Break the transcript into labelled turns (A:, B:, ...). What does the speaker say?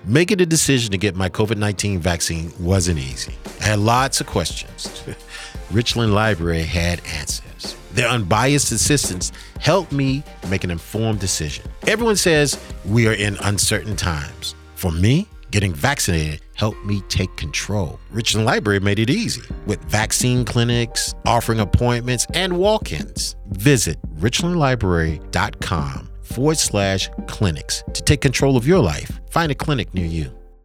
A: Making the decision to get my COVID-19 vaccine wasn't easy. I had lots of questions. Richland Library had answers. Their unbiased assistance helped me make an informed decision. Everyone says we are in uncertain times. For me, getting vaccinated helped me take control. Richland Library made it easy with vaccine clinics, offering appointments, and walk-ins. Visit richlandlibrary.com/clinics to take control of your life. Find a clinic near you.